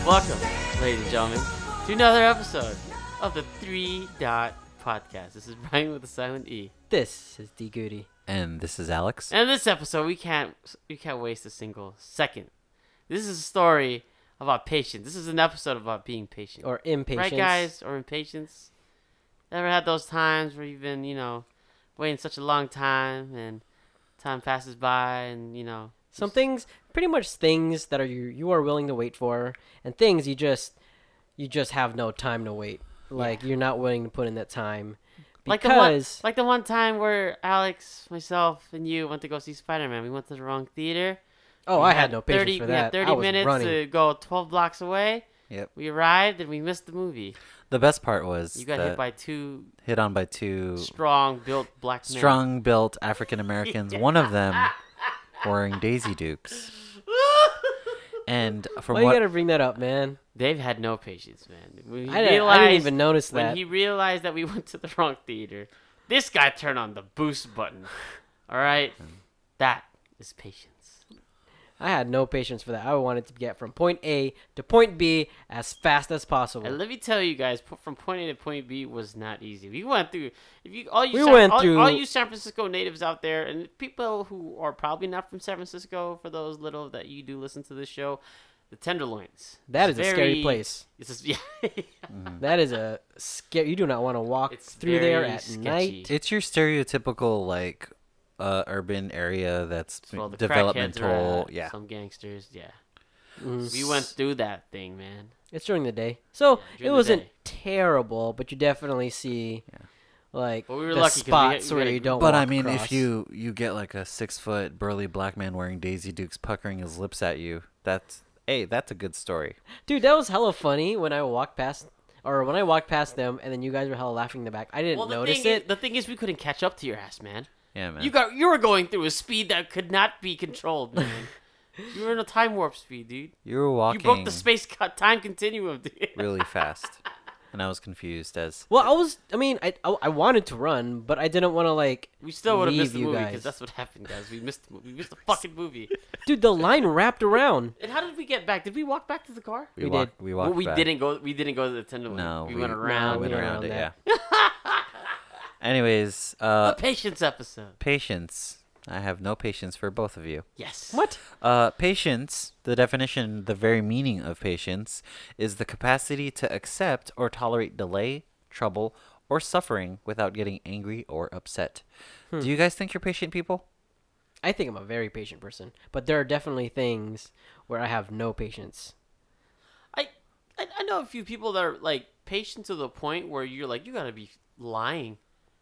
Welcome, ladies and gentlemen, to another episode of the 3 Dot Podcast. This is Brian with the silent E. This is D Goody. And this is Alex. And in this episode, we can't waste a single second. This is a story about patience. This is an episode about being patient. Or impatience. Right, guys? Or impatience. Ever had those times where you've been, waiting such a long time and time passes by and, Some things, pretty much things that you are willing to wait for, and things you just have no time to wait. Like you're not willing to put in that time. Because like the one time where Alex, myself, and you went to go see Spider-Man. We went to the wrong theater. I had no patience for that. We had 30 minutes running. to go 12 blocks away. Yep. We arrived and we missed the movie. The best part was You got hit on by two strong-built black men. strong-built African Americans. Yeah. One of them wearing Daisy Dukes. And from Why you gotta bring that up, man? They've had no patience, man. I didn't even notice that. When he realized that we went to the wrong theater, this guy turned on the boost button. All right? That is patience. I had no patience for that. I wanted to get from point A to point B as fast as possible. And let me tell you guys, from point A to point B was not easy. We went through. All you San Francisco natives out there, and people who are probably not from San Francisco, for those little that you do listen to this show, the Tenderloins. That is a scary place. That is a scary. You do not want to walk through there at night. It's your stereotypical urban area that's developmental. Yeah, some gangsters. Yeah, we went through that thing, man. It's during the day, so it wasn't terrible. But you definitely see, we were the lucky spots where you don't. But I mean, if you get like a 6-foot burly black man wearing Daisy Dukes, puckering his lips at you, that's a good story. Dude, that was hella funny when I walked past. Or when I walked past them, and then you guys were hella laughing in the back. I didn't notice it. The thing is, we couldn't catch up to your ass, man. Yeah, man. You were going through a speed that could not be controlled, man. You were in a time warp speed, dude. You were walking. You broke the space time continuum, dude. Really fast, and I was confused as. Well, I wanted to run, but I didn't want to We still would have missed the movie because that's what happened, guys. We missed the movie. We missed the fucking movie. Dude, the line wrapped around. And how did we get back? Did we walk back to the car? We did. We walked. We back. didn't go. We didn't go to the Tenderloin. No, we went around. We went around it. Yeah. Anyways, the patience episode. Patience. I have no patience for both of you. Yes. What? Patience, the definition, the very meaning of patience, is the capacity to accept or tolerate delay, trouble, or suffering without getting angry or upset. Do you guys think you're patient people? I think I'm a very patient person, but there are definitely things where I have no patience. I know a few people that are patient to the point where you're you gotta be lying.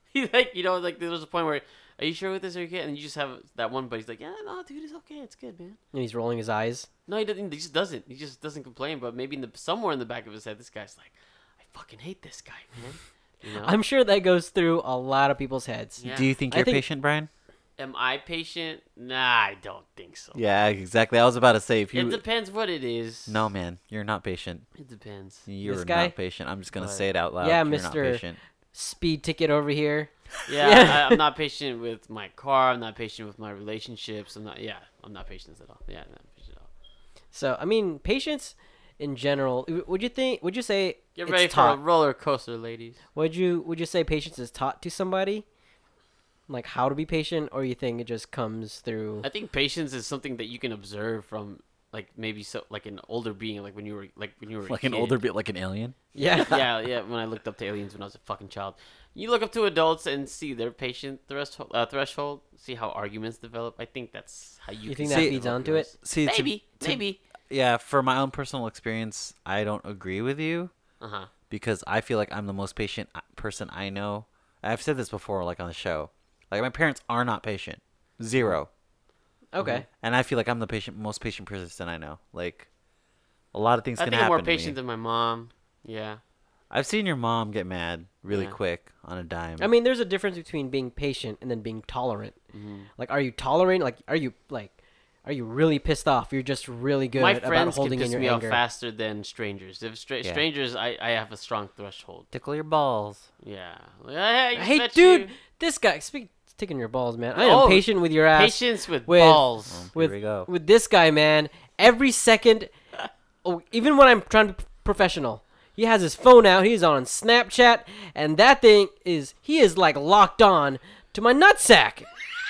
There's a point where, are you sure with this? Are you okay? And you just have that one buddy's yeah, no, dude, it's okay, it's good, man. And he's rolling his eyes. No, he doesn't. He just doesn't. He just doesn't complain. But maybe somewhere in the back of his head, this guy's I fucking hate this guy, man. I'm sure that goes through a lot of people's heads. Yeah. Do you think you're patient, Brian? Am I patient? Nah, I don't think so. Yeah, exactly. I was about to say it depends what it is. No, man, you're not patient. It depends. You're not patient. I'm just gonna say it out loud. Yeah, You're not patient. Speed ticket over here. Yeah, I'm not patient with my car. I'm not patient with my relationships. I'm not patient at all. Yeah, I'm not patient at all. So, patience in general, would you say Get ready for a roller coaster, ladies. Would you say patience is taught to somebody? Like how to be patient, or you think it just comes through? I think patience is something that you can observe from maybe an older being, when you were a kid. An older being, like an alien. Yeah. yeah. When I looked up to aliens when I was a fucking child, you look up to adults and see their patient threshold, see how arguments develop. I think that's how you think that feeds onto it. See, maybe. Yeah, for my own personal experience, I don't agree with you. Because I feel like I'm the most patient person I know. I've said this before, on the show. My parents are not patient. 0. Okay. And I feel like I'm the most patient person I know. A lot of things can happen. I think I'm more to me. patient than my mom. Yeah. I've seen your mom get mad really quick on a dime. I mean, there's a difference between being patient and then being tolerant. Are you tolerant? Are you really pissed off? You're just really good about holding in your anger. My friends can piss me off faster than strangers. If strangers, I have a strong threshold. Tickle your balls. Yeah. Hey, dude, this guy. Tickling your balls, man. I am patient with your ass. Patience with balls. Here we go. With this guy, man. Every second even when I'm trying to be professional, he has his phone out. He's on Snapchat, and that thing he is like locked on to my nutsack.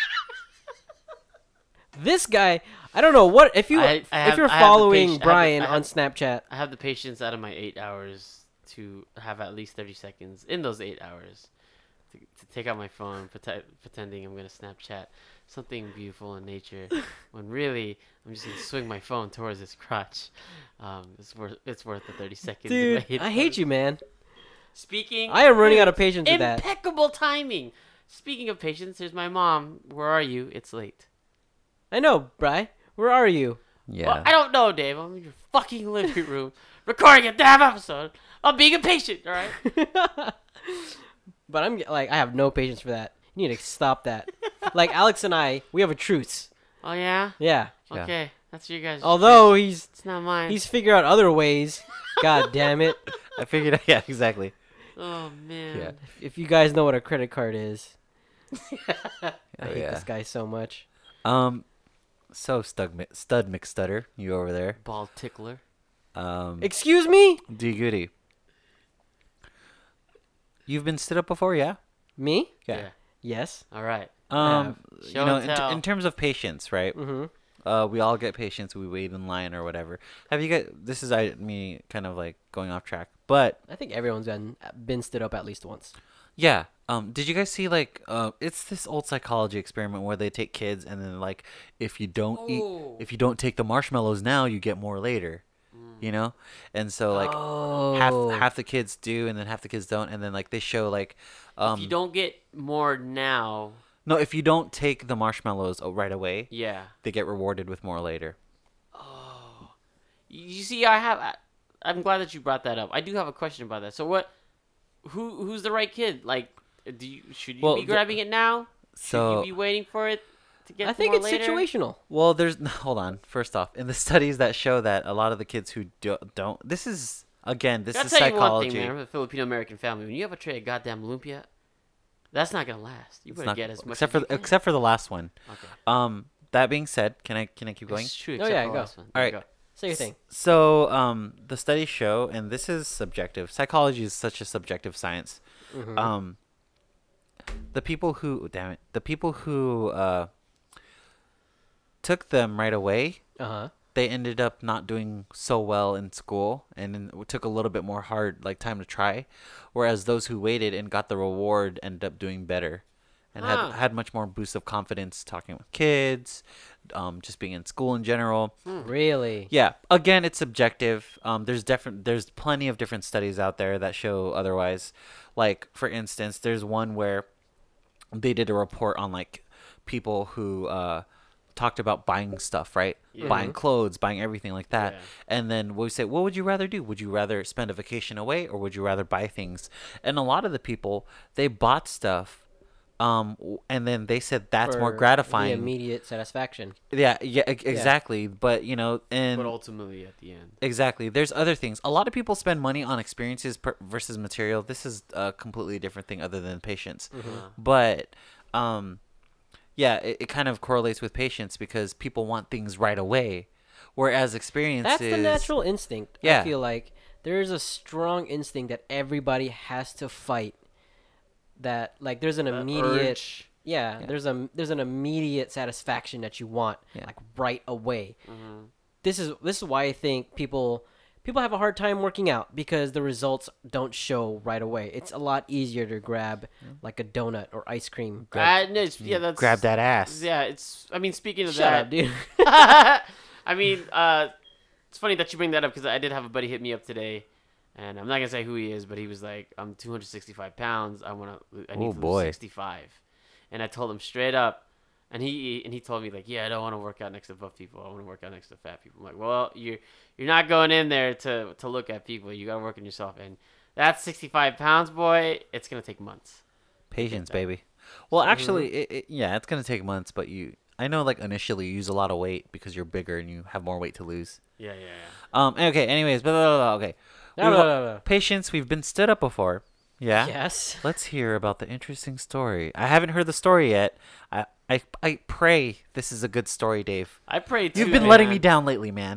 This guy, I don't know what if you're following Brian on Snapchat. I have the patience out of my 8 hours to have at least 30 seconds in those 8 hours to take out my phone, pretending I'm gonna Snapchat something beautiful in nature, when really I'm just gonna swing my phone towards his crotch. It's worth the 30 seconds. Dude, I hate you, man. I am running out of patience with that. Impeccable timing. Speaking of patience, here's my mom. Where are you? It's late. I know, Bri. Where are you? Yeah. Well, I don't know, Dave. I'm in your fucking living room recording a damn episode. I'm being impatient, all right? But I'm like, I have no patience for that. You need to stop that. Like Alex and I, we have a truce. Oh yeah? Yeah. Okay. That's your guys'. Although truce. It's not mine. He's figured out other ways. God damn it. I figured. Yeah, exactly. Oh man. Yeah. If you guys know what a credit card is. I hate yeah. this guy so much. So Stud McStutter, you over there? Ball tickler. Excuse me? D Goody. You've been stood up before, yeah? Me? Yeah. Yes. All right. In terms of patience, right? Mm-hmm. We all get patience. We wait in line or whatever. Have you guys? This is me kind of like going off track, but I think everyone's been stood up at least once. Yeah. Did you guys see it's this old psychology experiment where they take kids and then like if you don't take the marshmallows now, you get more later. You know? And so like half the kids do and then half the kids don't, and then like they show like if you don't get more now. No, if you don't take the marshmallows right away, yeah, they get rewarded with more later. Oh. You see, I'm glad that you brought that up. I do have a question about that. So who's the right kid? Like should you be grabbing it now? Should you be waiting for it to get? I think it's later? situational. Well, hold on. First off, in the studies that show that a lot of the kids who don't, this is psychology. Tell you one thing, man. I'm a Filipino American family. When you have a tray of goddamn lumpia, that's not gonna last. You better get as much except for the last one. Okay. That being said, can I keep going? It's true. Oh yeah, go. All right, go. Say your thing. So, the studies show, and this is subjective. Psychology is such a subjective science. Mm-hmm. The people who took them right away, they ended up not doing so well in school, and it took a little bit more time to try. Whereas those who waited and got the reward ended up doing better, and had much more boost of confidence talking with kids, just being in school in general. Really? Yeah. Again, it's subjective. There's plenty of different studies out there that show otherwise. Like for instance, there's one where they did a report on like people who talked about buying stuff, right? Yeah. Buying clothes, buying everything like that. Yeah. And then we say, what would you rather do? Would you rather spend a vacation away or would you rather buy things? And a lot of the people, they bought stuff. And then they said that's more gratifying. The immediate satisfaction. Yeah, exactly. Yeah. But but ultimately at the end, exactly. There's other things. A lot of people spend money on experiences versus material. This is a completely different thing other than patience. Mm-hmm. But yeah, it kind of correlates with patience because people want things right away, whereas experiences. That's the natural instinct. Yeah. I feel like there is a strong instinct that everybody has to fight. That like there's an immediate there's an immediate satisfaction that you want like right away. Mm-hmm. This is why I think people have a hard time working out because the results don't show right away. It's a lot easier to grab like a donut or ice cream. Grab that ass. Yeah, speaking of Shut that, up, dude. It's funny that you bring that up because I did have a buddy hit me up today. And I'm not gonna say who he is, but he was like, "I'm 265 pounds. I need to lose 65." And I told him straight up, and he told me like, "Yeah, I don't want to work out next to buff people. I want to work out next to fat people." I'm like, "Well, you're not going in there to look at people. You gotta work on yourself." And that's 65 pounds, boy. It's gonna take months. Patience, baby. Well, actually, it's gonna take months, but I know like initially you use a lot of weight because you're bigger and you have more weight to lose. Yeah. Okay. Anyways, okay. No. Patience, we've been stood up before. Yeah? Yes. Let's hear about the interesting story. I haven't heard the story yet. I pray this is a good story, Dave. I pray too. You've been letting me down lately, man.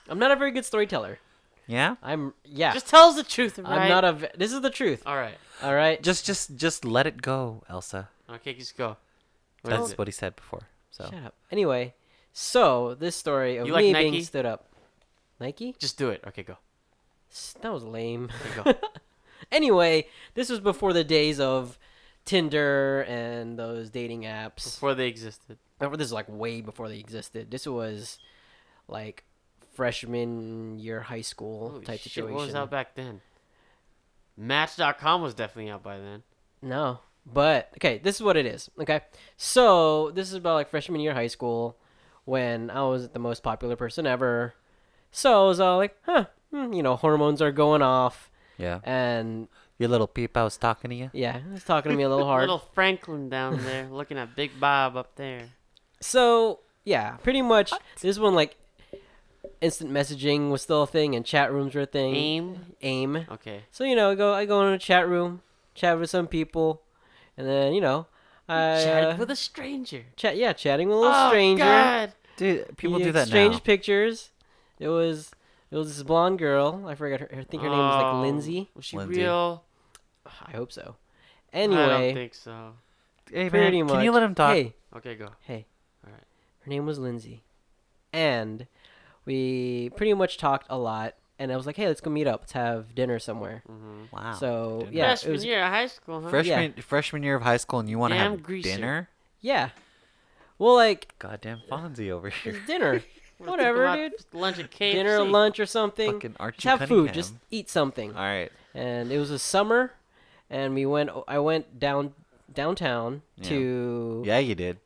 I'm not a very good storyteller. Yeah? Yeah. Just tell us the truth, right? I'm not this is the truth. All right. Just let it go, Elsa. Okay, just go. That's what he said before. So. Shut up. Anyway, so this story of me being stood up. Nike? Just do it. Okay, go. That was lame. Okay, go. Anyway, this was before the days of Tinder and those dating apps. Before they existed. This is like way before they existed. This was like freshman year high school type situation. What was out back then? Match.com was definitely out by then. No. But, okay, this is what it is, okay? So, this is about, like, freshman year high school when I was the most popular person ever. So, I was all like, hormones are going off. Yeah. And... Your little peepa was talking to you? Yeah, he was talking to me a little hard. Little Franklin down there looking at Big Bob up there. So, yeah, pretty much, this one, like, instant messaging was still a thing and chat rooms were a thing. AIM. Okay. So, I go in a chat room, chat with some people. And then, chatted with a stranger. Chatting with a little stranger. God. Dude, people do that now. Exchange pictures. It was this blonde girl. I forgot her. I think her name was like Lindsay. Was she real? I hope so. Anyway. I don't think so. Hey, man, can you let him talk? Hey. Okay, go. Hey. All right. Her name was Lindsay. And we pretty much talked a lot. And I was like, hey, let's go meet up. Let's have dinner somewhere. Mm-hmm. Wow. So, Freshman year of high school, huh? Freshman year of high school, and you want to have dinner? Yeah. Well, like... Goddamn Fonzie over here. It's dinner. Whatever, dude. Just lunch at KFC. Dinner, lunch, or something. Fucking Archie just have Cunningham. food. Just eat something. All right. And it was a summer, and I went downtown to... Yeah, you did.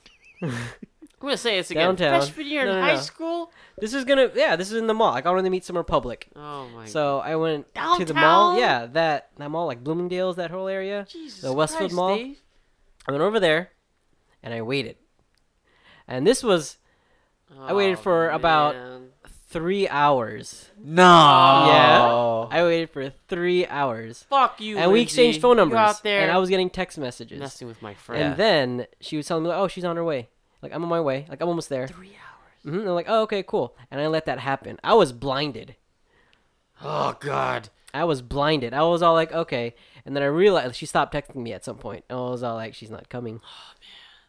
I'm going to say it's again. Downtown. Freshman year in high school? This is in the mall. Like, I wanted to meet Summer Public. Oh, my God. So I went Downtown? to the mall. Yeah, that mall, like Bloomingdale's, that whole area. Jesus the Westwood Christ, Mall. Dave. I went over there, and I waited. And this was... I waited for about 3 hours. No. Yeah. I waited for 3 hours. Fuck you, And we exchanged phone numbers. You out there and I was getting text messages. messing with my friend. And then she was telling me, like, oh, she's on her way. Like, I'm on my way. Like, I'm almost there. 3 hours. Mm-hmm. And I'm like, oh, okay, cool. And I let that happen. I was blinded. Oh, God. I was blinded. I was all like, okay. And then I realized she stopped texting me at some point. And I was all like, she's not coming. Oh, man.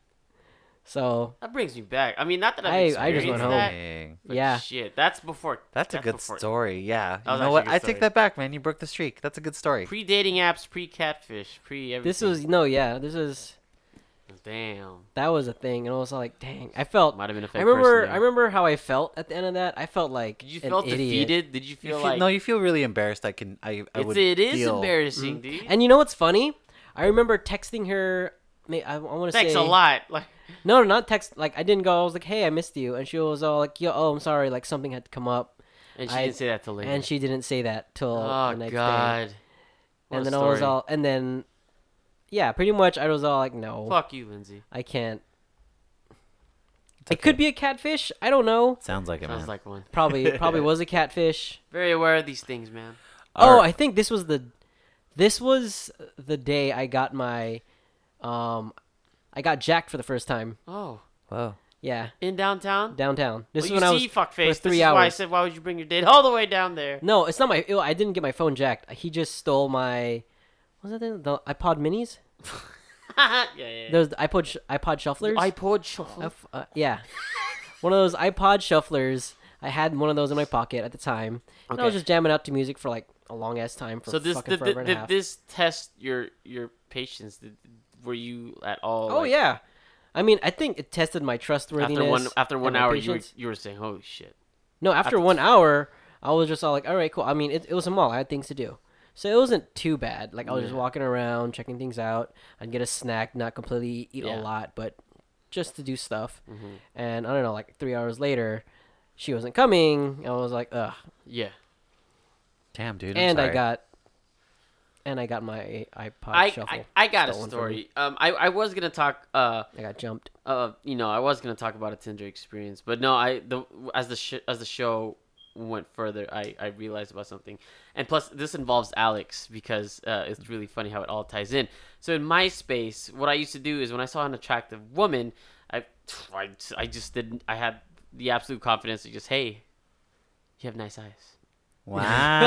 So. That brings me back. I mean, not that I just went home. That, yeah. Shit. That's before. That's a good story. Yeah. You know what? I take that back, man. You broke the streak. That's a good story. Pre-dating apps, pre-catfish, pre-everything. This was. Damn. That was a thing, and I was like, "Dang!" I felt. Might have been a fake I remember how I felt at the end of that. I felt like Did you feel defeated? Did you feel like? No, you feel really embarrassed. It is embarrassing, dude. And you know what's funny? I remember texting her. I want to say. Thanks a lot. Like. No, not text. Like I didn't go. I was like, "Hey, I missed you," and she was all like, I'm sorry. Like something had to come up." And she didn't say that till later. And she didn't say that till the next day. What and then I was all, and then. Yeah, pretty much I was all like, no. Fuck you, Lindsay. I can't. It could be a catfish. I don't know. Sounds like it, man. Sounds like one. Probably was a catfish. Very aware of these things, man. I think this was the day I got my, I got jacked for the first time. Oh. Whoa. Yeah. In downtown? Downtown. This is when I was fuckface. 3 hours. Why I said, why would you bring your date all the way down there? No, it's not I didn't get my phone jacked. He just stole my. What was that thing? The iPod Minis? yeah. Those iPod shufflers? iPod shuffler? Yeah. One of those iPod shufflers. I had one of those in my pocket at the time. And I was just jamming out to music for like a long ass time for fucking forever and a half. Did this test your patience? Were you at all? Oh, yeah. I mean, I think it tested my trustworthiness. After one hour, you were saying, holy shit. No, after 1 hour, I was just all like, all right, cool. I mean, it was a mall. I had things to do. So it wasn't too bad. Like, I was just walking around, checking things out. I'd get a snack, not completely eat a lot, but just to do stuff. Mm-hmm. And I don't know, like 3 hours later, she wasn't coming. I was like, ugh. Yeah. Damn, dude. And I got my iPod Shuffle. I got a story. I was gonna talk. I got jumped. I was gonna talk about a Tinder experience, but no. As the show went further, I realized about something, and plus this involves Alex because it's really funny how it all ties in. So in MySpace, what I used to do is when I saw an attractive woman, I just didn't. I had the absolute confidence to just, hey, You have nice eyes. Wow.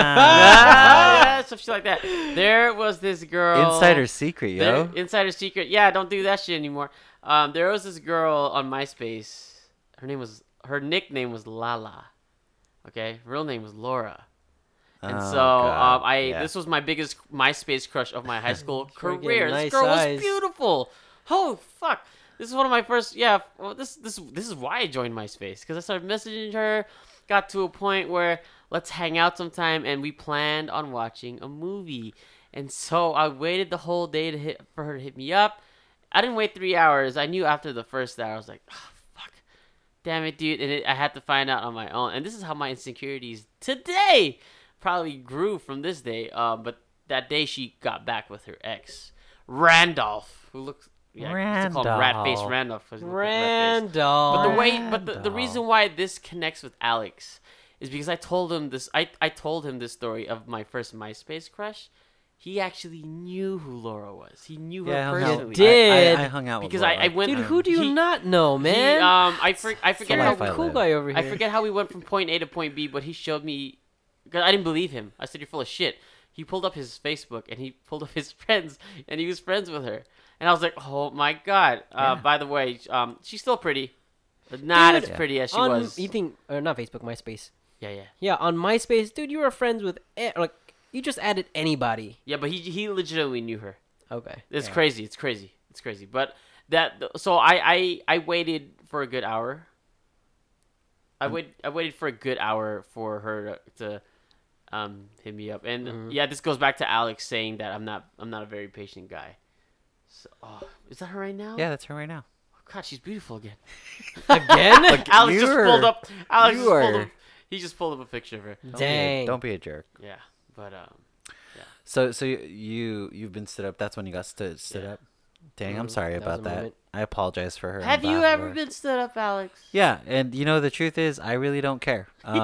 Yeah, some shit like that. There was this girl. Insider secret, yo. Insider secret. Yeah, don't do that shit anymore. There was this girl on MySpace. Her nickname was Lala. Okay, real name was Laura. And this was my biggest MySpace crush of my high school career. This girl was beautiful. Oh fuck. This is one of my first. Yeah. Well, this is why I joined MySpace, because I started messaging her. Got to a point where let's hang out sometime, and we planned on watching a movie. And so I waited the whole day for her to hit me up. I didn't wait 3 hours. I knew after the first hour, I was like, oh, fuck. Damn it, dude. And I had to find out on my own. And this is how my insecurities today probably grew from this day. But that day she got back with her ex, Randolph, who looks... Yeah, I used to call him Rat-Face Randolph. Randolph. But the reason why this connects with Alex is because I told him this. I told him this story of my first MySpace crush. He actually knew who Laura was. He knew her personally. Did I hung out with because Laura. I went. Dude, who do you not know, man? I forget how cool guy over here. I forget how we went from point A to point B, but he showed me. Because I didn't believe him. I said, "You're full of shit." He pulled up his Facebook and he pulled up his friends, and he was friends with her. And I was like, oh my god. By the way, she's still pretty, but not as pretty as she was. You think, or not Facebook, MySpace. Yeah. Yeah, on MySpace, dude, you were friends with, you just added anybody. Yeah, but he legitimately knew her. Okay. It's crazy. It's crazy. But so I waited for a good hour. I waited for a good hour for her to hit me up. And yeah, this goes back to Alex saying that I'm not a very patient guy. So, is that her right now? Yeah, that's her right now. Oh god, she's beautiful again. Again? Alex just pulled up. He just pulled up a picture of her. Dang. Don't be a jerk. Yeah, but yeah. So you've been stood up. That's when you got stood up. Dang, I'm sorry about that. Moment. I apologize for her. Have you ever been stood up, Alex? Yeah, and the truth is, I really don't care.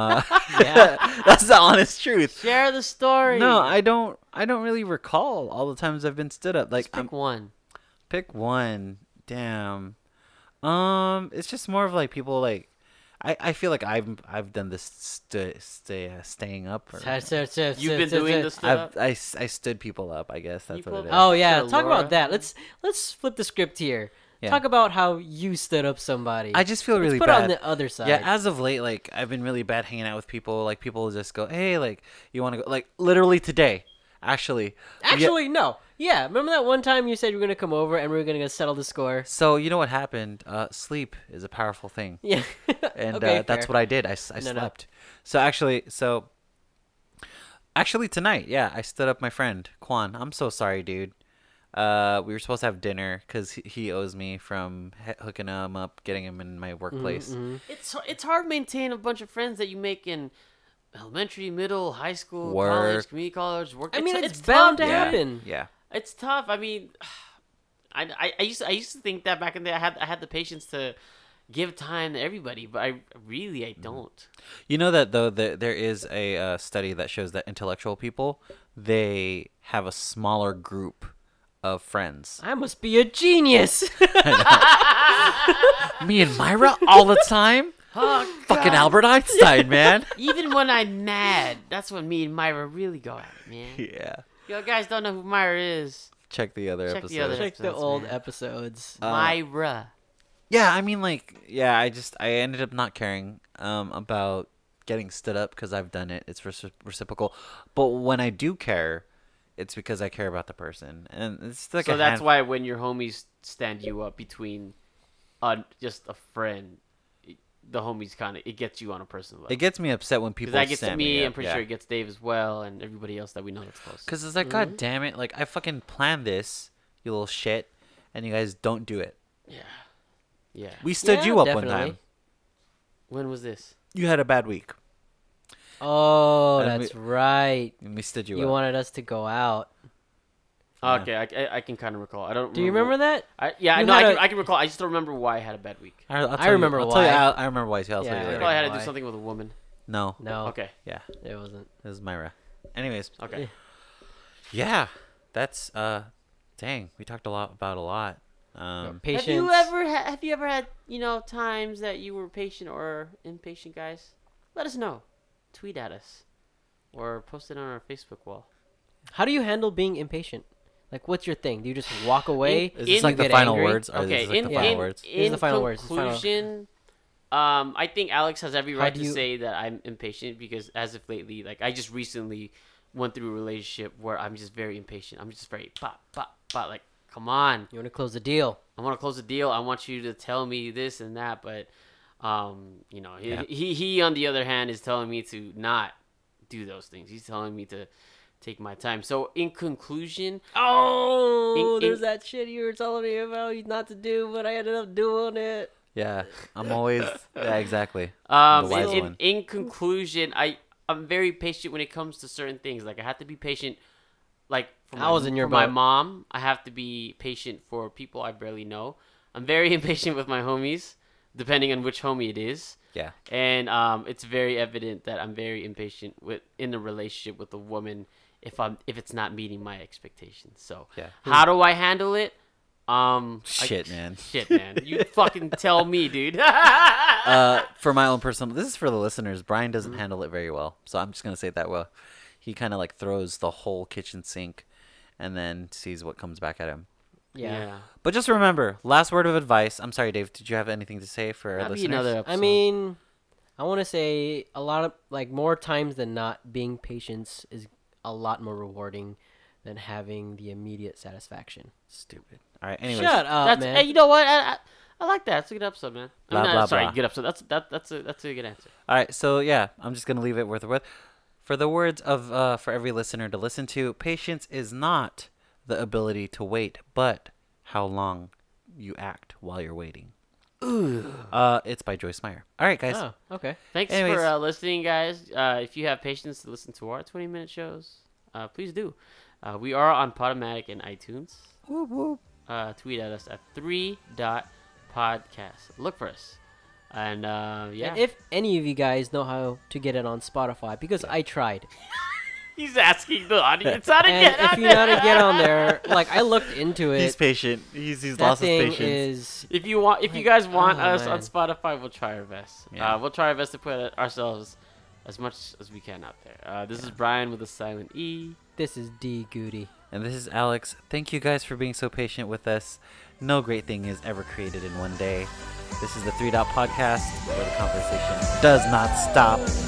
That's the honest truth. Share the story. No, I don't really recall all the times I've been stood up. Like, pick one. Pick one. Damn. It's just more of like people like. I feel like I've done this staying up. You've been doing this stood up? I stood people up. I guess that's what it is. Oh yeah, talk about that. Let's flip the script here. Yeah. Talk about how you stood up somebody. I just feel really bad. Put on the other side. Yeah, as of late, like I've been really bad hanging out with people. Like people just go, "Hey, like you want to go?" Like literally today, actually. No. Yeah, remember that one time you said you were gonna come over and we were gonna settle the score? So you know what happened? Sleep is a powerful thing. Yeah. And that's what I did. I slept. So actually tonight, yeah, I stood up my friend Quan. I'm so sorry, dude. We were supposed to have dinner because he owes me from hooking him up, getting him in my workplace. Mm-hmm. It's hard to maintain a bunch of friends that you make in elementary, middle, high school, college, community college, work. I mean, it's bound to happen. Yeah. It's tough. I mean, I used to think that back in the day I had the patience to give time to everybody, but I don't. You know that though there is a study that shows that intellectual people, they have a smaller group of friends. I must be a genius. Me and Myra all the time. Oh, fucking Albert Einstein, man. Even when I'm mad, that's when me and Myra really go at it, man. Yeah. You guys don't know who Myra is. Check the other episodes. Check the old episodes. Myra. Yeah, I mean, like, I ended up not caring about getting stood up because I've done it. It's reciprocal. But when I do care, it's because I care about the person. And it's like so that's why when your homies stand you up between just a friend, the homies it gets you on a personal level. It gets me upset when people stand me up. That gets me. I'm pretty sure it gets Dave as well and everybody else that we know that's close. Because it's like, God damn it. Like, I fucking planned this, you little shit, and you guys don't do it. Yeah. Yeah. We stood you up one time. When was this? You had a bad week. Oh, that's right. And we stood you up. You wanted us to go out. Okay, I can kind of recall. I don't. Do you remember that? I can recall. I just don't remember why I had a bad week. I remember why. I remember why. I'll tell you later. I probably had to do something with a woman. No. Okay. Yeah. It wasn't. It was Myra. Anyways. Okay. Yeah. That's dang. We talked about a lot. Patience. Have you ever had times that you were patient or impatient, guys? Let us know. tweet at us or post it on our Facebook wall. How do you handle being impatient? Like, what's your thing? Do you just walk away? Is this like the final words? Okay, in the final conclusion, I think Alex has every right to say that I'm impatient because as of lately, like I just recently went through a relationship where I'm just very impatient. I'm just very like, come on. You want to close the deal. I want to close the deal. I want you to tell me this and that, but you know, he on the other hand is telling me to not do those things. He's telling me to take my time. So in conclusion, there's that shit you were telling me about not to do, but I ended up doing it. Yeah, I'm always exactly. In conclusion, I'm very patient when it comes to certain things. Like I have to be patient. Like for my mom, I have to be patient for people I barely know. I'm very impatient with my homies, depending on which homie it is. Yeah. And it's very evident that I'm very impatient in a relationship with a woman if it's not meeting my expectations. So how do I handle it? Shit, man. You fucking tell me, dude. For my own personal, this is for the listeners. Brian doesn't handle it very well, so I'm just gonna say it that well. He kind of like throws the whole kitchen sink, and then sees what comes back at him. Yeah. But just remember, last word of advice. I'm sorry, Dave. Did you have anything to say for our listeners? Another episode. I mean, I want to say a lot of like more times than not, being patient is a lot more rewarding than having the immediate satisfaction. Stupid. All right. Anyways, shut up, man. Hey, you know what? I like that. That's a good episode, man. Blah, good episode. That's a good answer. All right. So yeah, I'm just gonna leave it with. For the words of for every listener to listen to, patience is not the ability to wait, but how long you act while you're waiting. Ooh. It's by Joyce Meyer. All right, guys. Oh, okay. Thanks for listening, guys. If you have patience to listen to our 20-minute shows, please do. We are on Podomatic and iTunes. Whoop, whoop. Tweet at us at 3.podcast. Look for us. And And if any of you guys know how to get it on Spotify, because I tried. He's asking the audience how to get on there. If you know how to get on there, like I looked into it. He's patient. He's lost his patience. If you guys want us on Spotify, we'll try our best. Yeah. We'll try our best to put ourselves as much as we can out there. This is Brian with a silent E. This is D Goody. And this is Alex. Thank you guys for being so patient with us. No great thing is ever created in one day. This is the 3 Podcast, where the conversation does not stop.